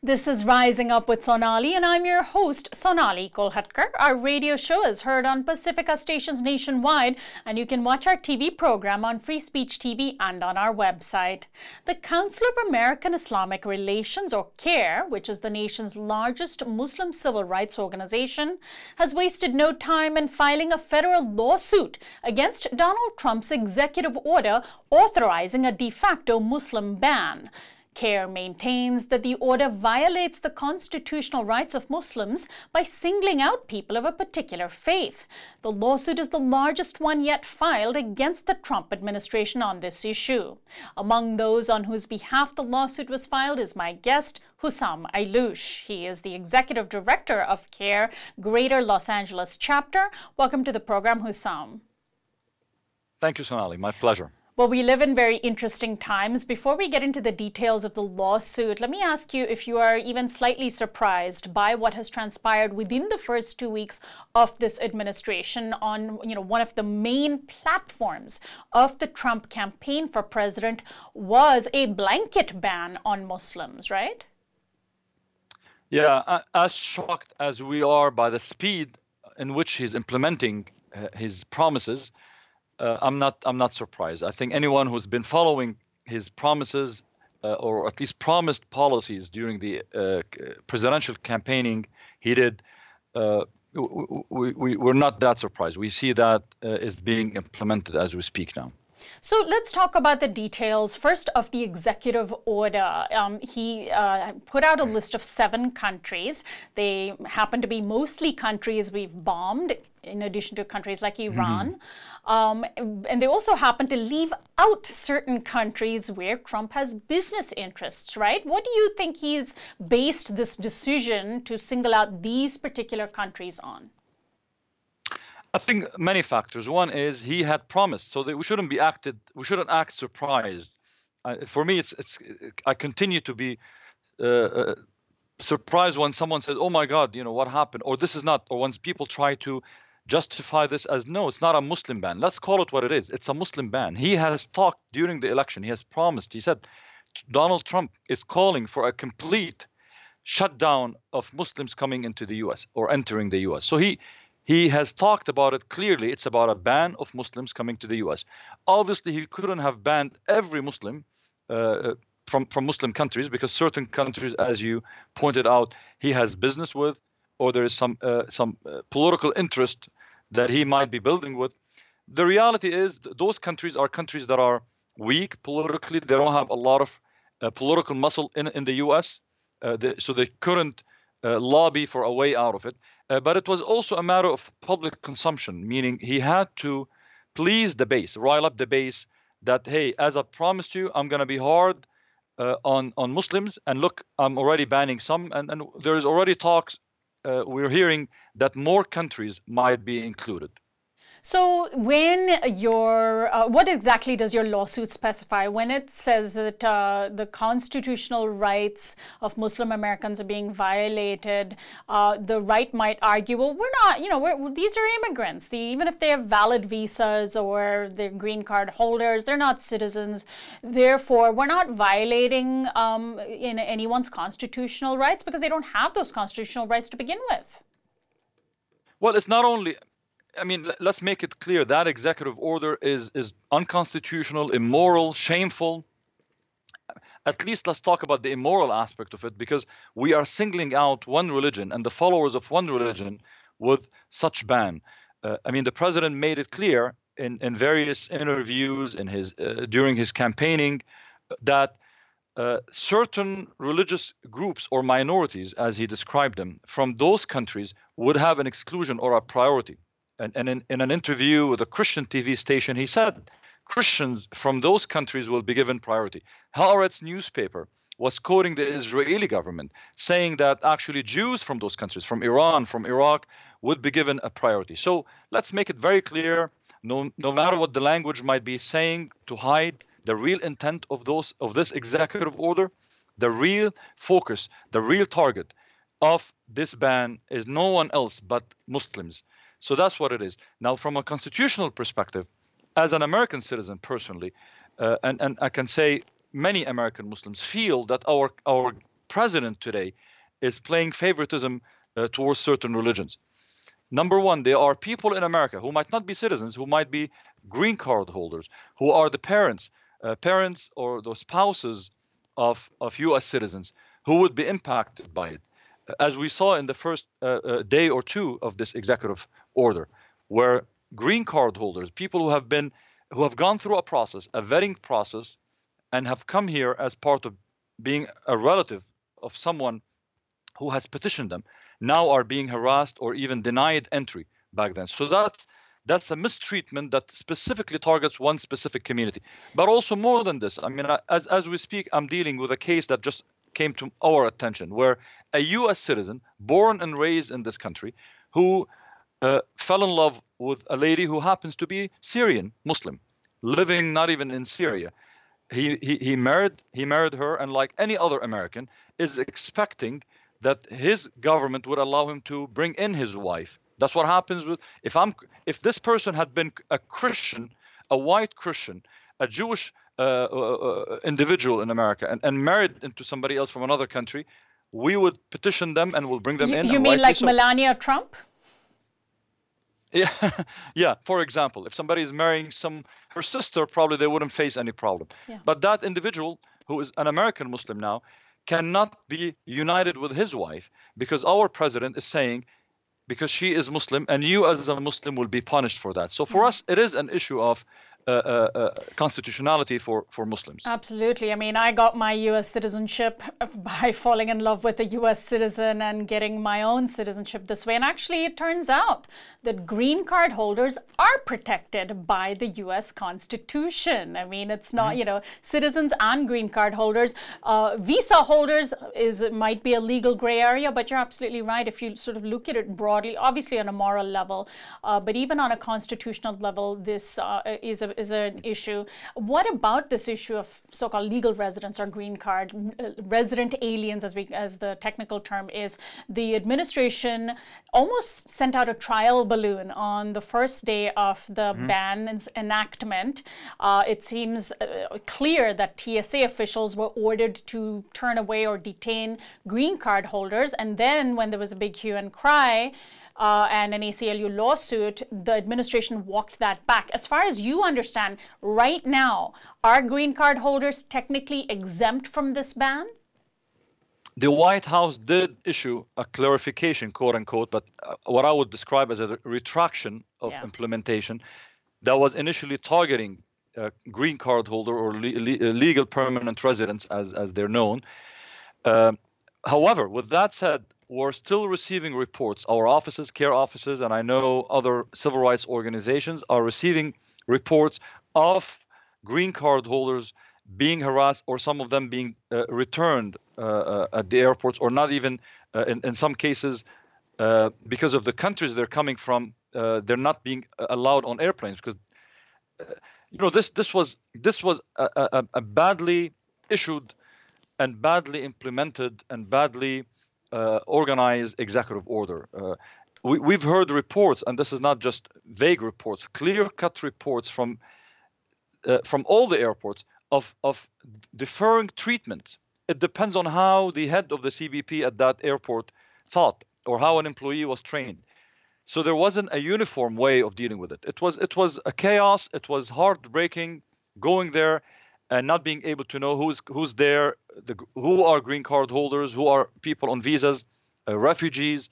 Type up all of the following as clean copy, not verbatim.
This is Rising Up with Sonali, and I'm your host, Sonali Kolhatkar. Our radio show is heard on Pacifica stations nationwide, and you can watch our TV program on Free Speech TV and on our website. The Council of American Islamic Relations, or CAIR, which is the nation's largest Muslim civil rights organization, has wasted no time in filing a federal lawsuit against Donald Trump's executive order authorizing a de facto Muslim ban. CAIR maintains that the order violates the constitutional rights of Muslims by singling out people of a particular faith. The lawsuit is the largest one yet filed against the Trump administration on this issue. Among those on whose behalf the lawsuit was filed is my guest, Hussam Ayloush. He is the executive director of CAIR Greater Los Angeles chapter. Welcome to the program, Hussam. Thank you, Sonali. My pleasure. Well, we live in very interesting times. Before we get into the details of the lawsuit, let me ask you if you are even slightly surprised by what has transpired within the first 2 weeks of this administration on, one of the main platforms of the Trump campaign for president was a blanket ban on Muslims, right? Yeah, as shocked as we are by the speed in which he's implementing his promises, I'm not surprised. I think anyone who's been following his promises or at least promised policies during the presidential campaigning he did, we're not that surprised. We see that is being implemented as we speak now. So let's talk about the details first of the executive order. He put out a list of 7 countries. They happen to be mostly countries we've bombed, in addition to countries like Iran. And they also happen to leave out certain countries where Trump has business interests, right? What do you think he's based this decision to single out these particular countries on? I think many factors. One is he had promised, so that we shouldn't act surprised. For me, I continue to be surprised when someone says, "Oh my God, what happened?" Or this is not, or when people try to justify this as, no, it's not a Muslim ban. Let's call it what it is. It's a Muslim ban. He has talked during the election. He has promised. He said Donald Trump is calling for a complete shutdown of Muslims coming into the U.S. or entering the U.S. So he has talked about it clearly. It's about a ban of Muslims coming to the U.S. Obviously, he couldn't have banned every Muslim from Muslim countries because certain countries, as you pointed out, he has business with, or there is some political interest that he might be building with. The reality is those countries are countries that are weak politically. They don't have a lot of political muscle in the U.S., so they couldn't lobby for a way out of it. But it was also a matter of public consumption, meaning he had to please the base, rile up the base that, hey, as I promised you, I'm going to be hard on Muslims. And look, I'm already banning some. And there is already talks. We're hearing that more countries might be included. So when what exactly does your lawsuit specify? When it says that the constitutional rights of Muslim Americans are being violated, the right might argue, well, we're not, these are immigrants. Even if they have valid visas or they're green card holders, they're not citizens. Therefore, we're not violating in anyone's constitutional rights because they don't have those constitutional rights to begin with. Well, it's not only... let's make it clear that executive order is unconstitutional, immoral, shameful. At least let's talk about the immoral aspect of it, because we are singling out one religion and the followers of one religion with such ban. The president made it clear in various interviews during his campaigning that certain religious groups or minorities, as he described them, from those countries would have an exclusion or a priority. And in an interview with a Christian TV station, he said Christians from those countries will be given priority. Haaretz newspaper was quoting the Israeli government, saying that actually Jews from those countries, from Iran, from Iraq, would be given a priority. So let's make it very clear, no matter what the language might be saying to hide the real intent of this executive order, the real focus, the real target of this ban is no one else but Muslims. So that's what it is. Now, from a constitutional perspective, as an American citizen personally, and I can say many American Muslims feel that our president today is playing favoritism towards certain religions. Number one, there are people in America who might not be citizens, who might be green card holders, who are the parents or the spouses of U.S. citizens who would be impacted by it. As we saw in the first day or two of this executive order, where green card holders, people who have gone through a process, a vetting process, and have come here as part of being a relative of someone who has petitioned them, now are being harassed or even denied entry back then. So that's a mistreatment that specifically targets one specific community. But also more than this, I mean, as we speak, I'm dealing with a case that just came to our attention, where a U.S. citizen born and raised in this country who fell in love with a lady who happens to be Syrian Muslim, living not even in Syria. He married her, and like any other American, is expecting that his government would allow him to bring in his wife. That's what happens with if this person had been a Christian, a white Christian, a Jewish individual in America, and married into somebody else from another country, we would petition them and we'll bring them in. You mean like Melania Trump? Yeah, yeah. For example, if somebody is marrying her sister, probably they wouldn't face any problem. Yeah. But that individual who is an American Muslim now cannot be united with his wife because our president is saying, because she is Muslim and you as a Muslim will be punished for that. So for us, it is an issue of constitutionality for Muslims. Absolutely. I mean, I got my U.S. citizenship by falling in love with a U.S. citizen and getting my own citizenship this way. And actually, it turns out that green card holders are protected by the U.S. Constitution. I mean, it's not, citizens and green card holders. Visa holders might be a legal gray area, but you're absolutely right. If you sort of look at it broadly, obviously on a moral level, but even on a constitutional level, this is an issue. What about this issue of so-called legal residents or green card resident aliens, as the technical term is? The administration almost sent out a trial balloon on the first day of the ban's enactment. It seems clear that TSA officials were ordered to turn away or detain green card holders, and then when there was a big hue and cry and an ACLU lawsuit, the administration walked that back. As far as you understand, right now, are green card holders technically exempt from this ban? The White House did issue a clarification, quote unquote, but what I would describe as a retraction of implementation that was initially targeting green card holder or legal permanent residents, as they're known. However, with that said, we're still receiving reports. Our offices, care offices, and I know other civil rights organizations are receiving reports of green card holders being harassed, or some of them being returned at the airports, or not even in some cases because of the countries they're coming from. They're not being allowed on airplanes because this was a badly issued and badly implemented and badly organized executive order. We've heard reports, and this is not just vague reports, clear-cut reports from all the airports of deferring treatment. It depends on how the head of the CBP at that airport thought, or how an employee was trained. So there wasn't a uniform way of dealing with it. It was a chaos. It was heartbreaking going there and not being able to know who's there, who are green card holders, who are people on visas, refugees.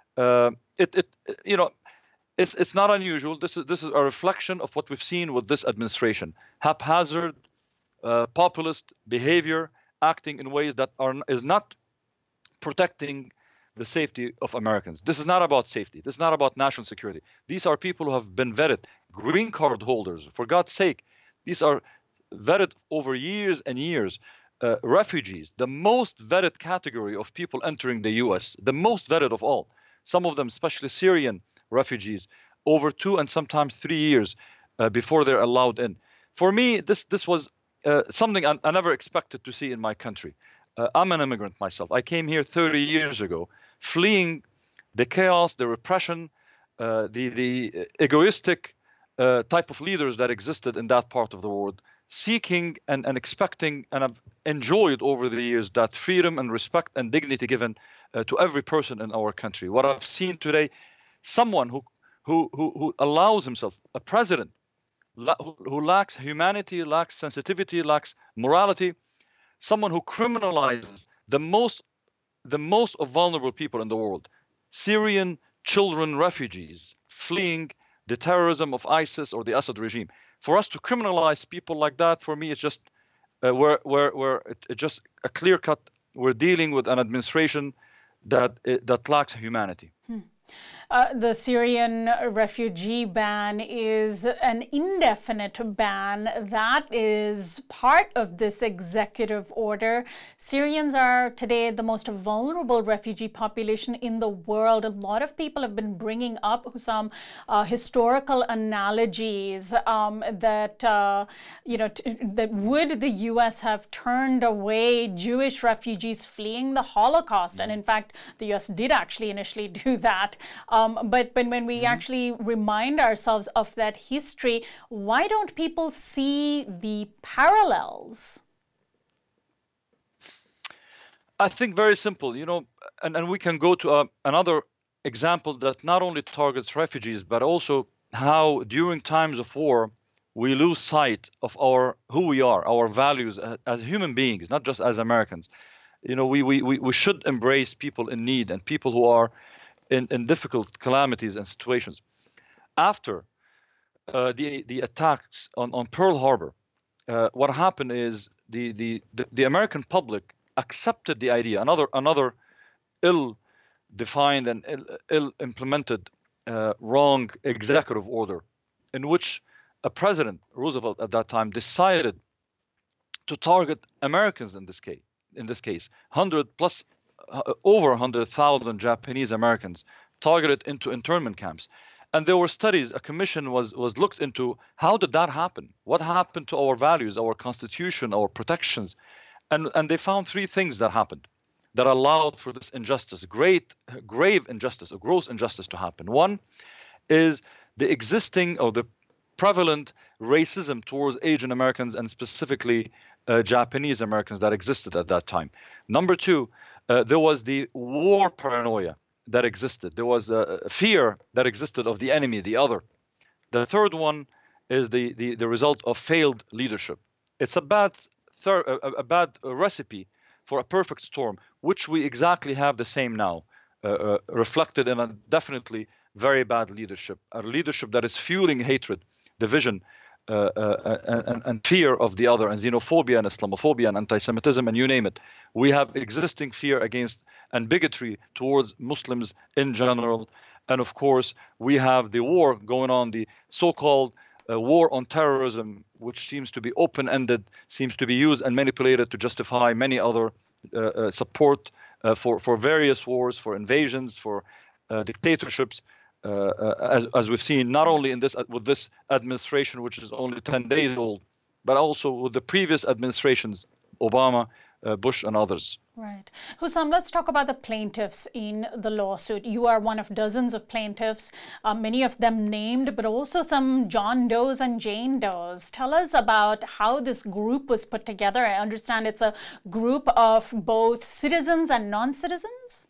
It's not unusual. This is a reflection of what we've seen with this administration: haphazard, populist behavior, acting in ways that is not protecting the safety of Americans. This is not about safety. This is not about national security. These are people who have been vetted, green card holders. For God's sake, these are vetted over years and years. Refugees, the most vetted category of people entering the U.S., the most vetted of all. Some of them, especially Syrian refugees, over 2 and sometimes 3 years before they're allowed in. For me, this was something I never expected to see in my country. I'm an immigrant myself. I came here 30 years ago, fleeing the chaos, the repression, the egoistic type of leaders that existed in that part of the world. seeking and expecting, and I've enjoyed over the years that freedom and respect and dignity given to every person in our country. What I've seen today, someone who allows himself, a president who lacks humanity, lacks sensitivity, lacks morality, someone who criminalizes the most vulnerable people in the world, Syrian children, refugees fleeing the terrorism of ISIS or the Assad regime. For us to criminalize people like that, for me, it's just it's just a clear cut. We're dealing with an administration that lacks humanity. The Syrian refugee ban is an indefinite ban that is part of this executive order. Syrians are today the most vulnerable refugee population in the world. A lot of people have been bringing up some historical analogies that that would the U.S. have turned away Jewish refugees fleeing the Holocaust, and in fact, the U.S. did actually initially do that. But when we actually remind ourselves of that history, why don't people see the parallels? I think very simple, and we can go to another example that not only targets refugees, but also how during times of war, we lose sight of who we are, our values as human beings, not just as Americans. We should embrace people in need and people who are in difficult calamities and situations. After the attacks on Pearl Harbor, what happened is the American public accepted the idea, another ill-defined and ill-implemented wrong executive order, in which a president, Roosevelt at that time, decided to target Americans in this case, 100 plus. Over 100,000 Japanese Americans targeted into internment camps. And there were studies, a commission was looked into, how did that happen? What happened to our values, our constitution, our protections? And they found three things that happened that allowed for this injustice, grave injustice, a gross injustice to happen. One is the existing or the prevalent racism towards Asian Americans and specifically Japanese Americans that existed at that time. Number two, there was the war paranoia that existed. There was a fear that existed of the enemy, the other. The third one is the result of failed leadership. It's a bad recipe for a perfect storm, which we exactly have the same now, reflected in a definitely very bad leadership, a leadership that is fueling hatred, division, and fear of the other, and xenophobia and Islamophobia and anti-Semitism, and you name it. We have existing fear against and bigotry towards Muslims in general. And of course, we have the war going on, the so-called war on terrorism, which seems to be open-ended, seems to be used and manipulated to justify many other support for various wars, for invasions, for dictatorships. As we've seen, not only with this administration, which is only 10 days old, but also with the previous administrations, Obama, Bush, and others. Right. Hussam, let's talk about the plaintiffs in the lawsuit. You are one of dozens of plaintiffs, many of them named, but also some John Does and Jane Does. Tell us about how this group was put together. I understand it's a group of both citizens and non-citizens?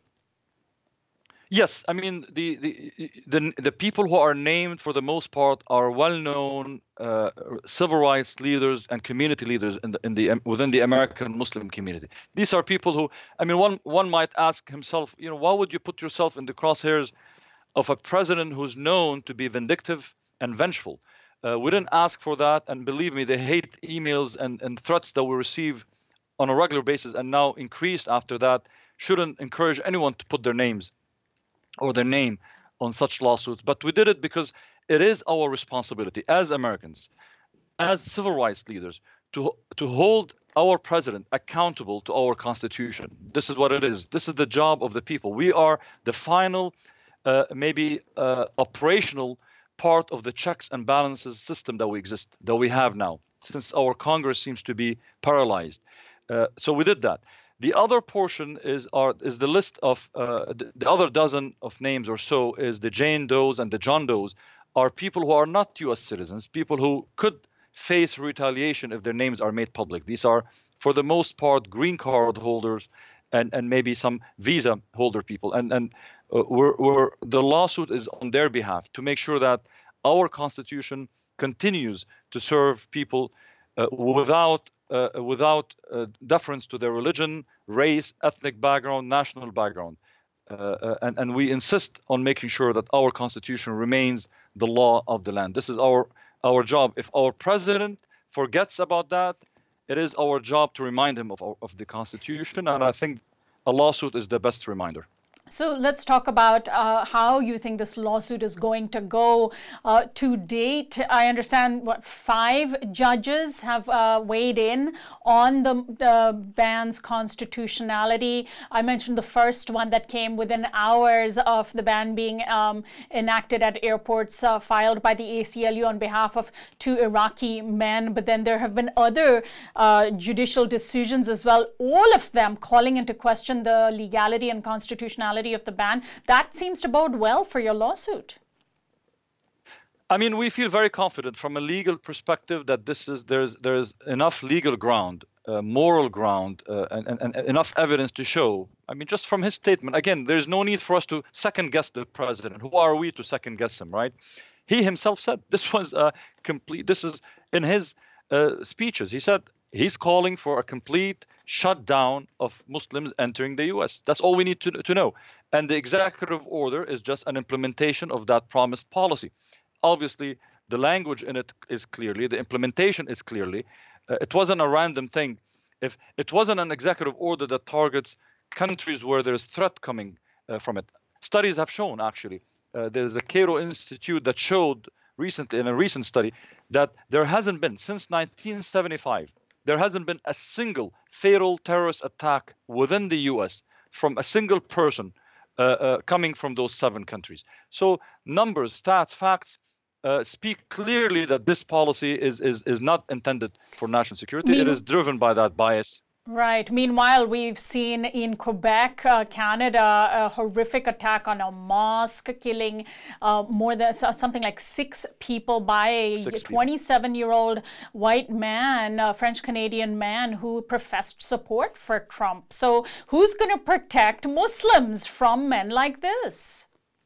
Yes, I mean the people who are named for the most part are well-known civil rights leaders and community leaders within the American Muslim community. These are people who, I mean, one might ask himself, why would you put yourself in the crosshairs of a president who's known to be vindictive and vengeful? We didn't ask for that, and believe me, the hate emails and threats that we receive on a regular basis, and now increased after that, shouldn't encourage anyone to put their names or their name on such lawsuits. But we did it because it is our responsibility as Americans, as civil rights leaders, to hold our president accountable to our Constitution. This is what it is. This is the job of the people. We are the final, operational part of the checks and balances system that we have now, since our Congress seems to be paralyzed. So we did that. The other portion is the list of the other dozen of names or so is the Jane Does and the John Does are people who are not U.S. citizens, people who could face retaliation if their names are made public. These are, for the most part, green card holders and maybe some visa holder people. And the lawsuit is on their behalf to make sure that our constitution continues to serve people without deference to their religion, race, ethnic background, national background. And we insist on making sure that our constitution remains the law of the land. This is our job. If our president forgets about that, it is our job to remind him of the constitution. And I think a lawsuit is the best reminder. So let's talk about how you think this lawsuit is going to go. To date, I understand, 5 judges have weighed in on the ban's constitutionality. I mentioned the first one that came within hours of the ban being enacted at airports, filed by the ACLU on behalf of 2 Iraqi men. But then there have been other judicial decisions as well, all of them calling into question the legality and constitutionality of the ban. That seems to bode well for your lawsuit. I mean, we feel very confident from a legal perspective that there's enough legal ground, moral ground, and enough evidence to show. I mean, just from his statement, again, there's no need for us to second guess the president. Who are we to second guess him, right? He himself said this was this is in his speeches. He said he's calling for a complete shutdown of Muslims entering the U.S. That's all we need to know. And the executive order is just an implementation of that promised policy. Obviously, the language in it is clearly, the implementation is clearly. It wasn't a random thing. If it wasn't an executive order that targets countries where there's threat coming from it. Studies have shown, actually. There's a Cairo Institute that showed recently, in a recent study, that there hasn't been, since 1975, there hasn't been a single fatal terrorist attack within the U.S. from a single person coming from those 7 countries. So numbers, stats, facts speak clearly that this policy is not intended for national security. It is driven by that bias. Right. Meanwhile, we've seen in Quebec, Canada, a horrific attack on a mosque, killing more than something like 6 people by a 27-year-old white man, a French-Canadian man who professed support for Trump. So who's going to protect Muslims from men like this?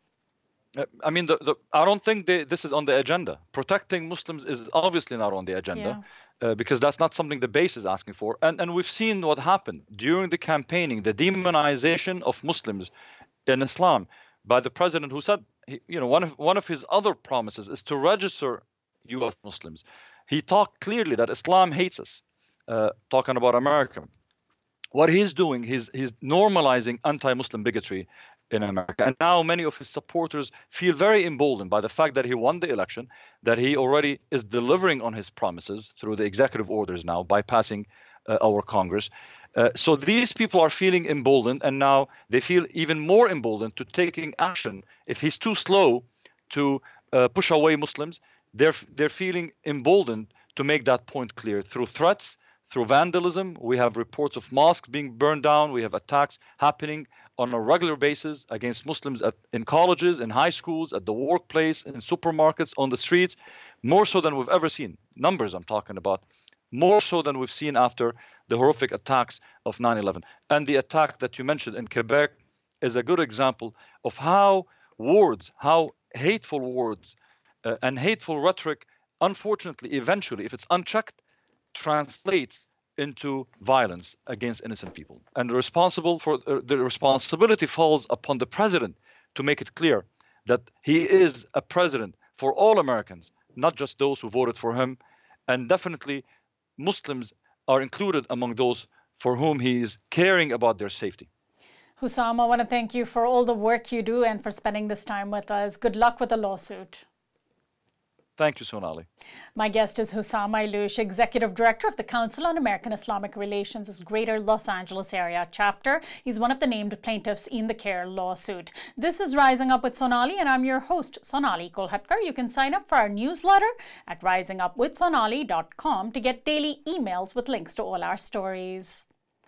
I mean, I don't think this is on the agenda. Protecting Muslims is obviously not on the agenda. Because that's not something the base is asking for. And we've seen what happened during the campaigning, the demonization of Muslims in Islam by the president, who said, one of his other promises is to register U.S. Muslims. He talked clearly that Islam hates us, talking about America. What he's doing, he's normalizing anti-Muslim bigotry in America. And now many of his supporters feel very emboldened by the fact that he won the election, that he already is delivering on his promises through the executive orders now, bypassing our Congress. So these people are feeling emboldened, and now they feel even more emboldened to taking action. If he's too slow to push away Muslims, they're feeling emboldened to make that point clear through threats, through vandalism. We have reports of mosques being burned down. We have attacks happening on a regular basis against Muslims in colleges, in high schools, at the workplace, in supermarkets, on the streets, more so than we've ever seen. Numbers I'm talking about, more so than we've seen after the horrific attacks of 9/11. And the attack that you mentioned in Quebec is a good example of how hateful words and hateful rhetoric, unfortunately, eventually, if it's unchecked, translates into violence against innocent people. And the responsibility falls upon the president to make it clear that he is a president for all Americans, not just those who voted for him. And definitely Muslims are included among those for whom he is caring about their safety. Hussam, I want to thank you for all the work you do and for spending this time with us. Good luck with the lawsuit. Thank you, Sonali. My guest is Hussam Ayloush, Executive Director of the Council on American Islamic Relations' Greater Los Angeles Area Chapter. He's one of the named plaintiffs in the CAIR lawsuit. This is Rising Up with Sonali, and I'm your host, Sonali Kolhatkar. You can sign up for our newsletter at risingupwithsonali.com to get daily emails with links to all our stories.